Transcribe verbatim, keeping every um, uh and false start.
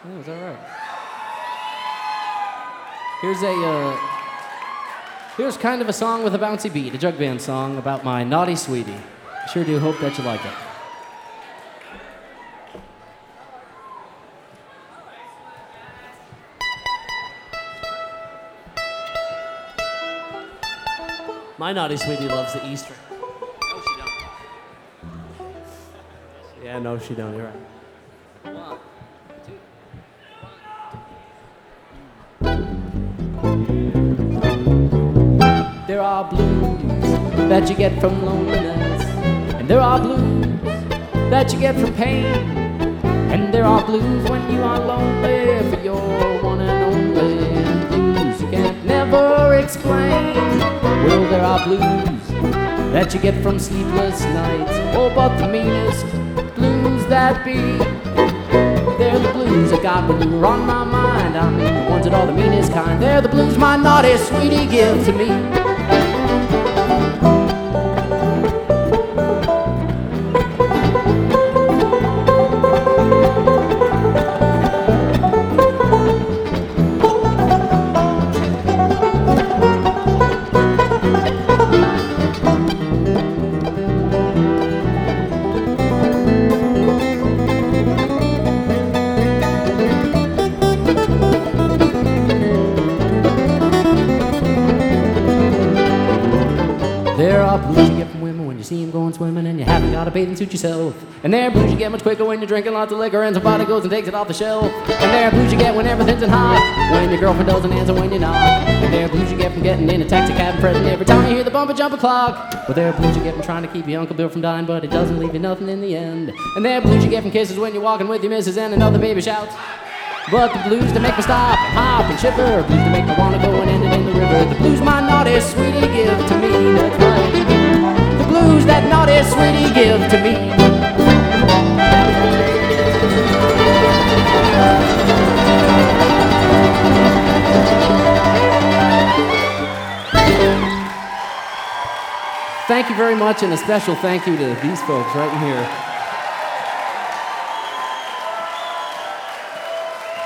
Oh, is that right? Here's a, uh, here's kind of a song with a bouncy beat, a jug band song about my naughty sweetie. I sure do hope that you like it. My naughty sweetie loves the E string. No, she don't. Yeah, no, she don't. You're right. One, two. There are blues that you get from loneliness, and there are blues that you get from pain, and there are blues when you are lonely for your one and only, and blues you can't never explain. Well, there are blues that you get from sleepless nights, oh, but the meanest blues that be, they're the blues I got when you were on my mind. I mean, the ones that are the meanest kind. They're the blues my naughty sweetie give to me. There are blues you get from women when you see them going swimming and you haven't got a bathing suit yourself. And there are blues you get much quicker when you're drinking lots of liquor and somebody goes and takes it off the shelf. And there are blues you get when everything's in hot, when your girlfriend doesn't answer when you're not. And there are blues you get from getting in a taxi cab and fretting every time you hear the bumper jumper clock. But there are blues you get from trying to keep your Uncle Bill from dying, but it doesn't leave you nothing in the end. And there are blues you get from kisses when you're walking with your missus and another baby shouts. But the blues that make me stop and hop and shiver, blues that make me wanna go and end it in the river, the blues my naughty sweetie give to me. That's right. The blues that naughty sweetie give to me. Thank you very much, and a special thank you to these folks right in here.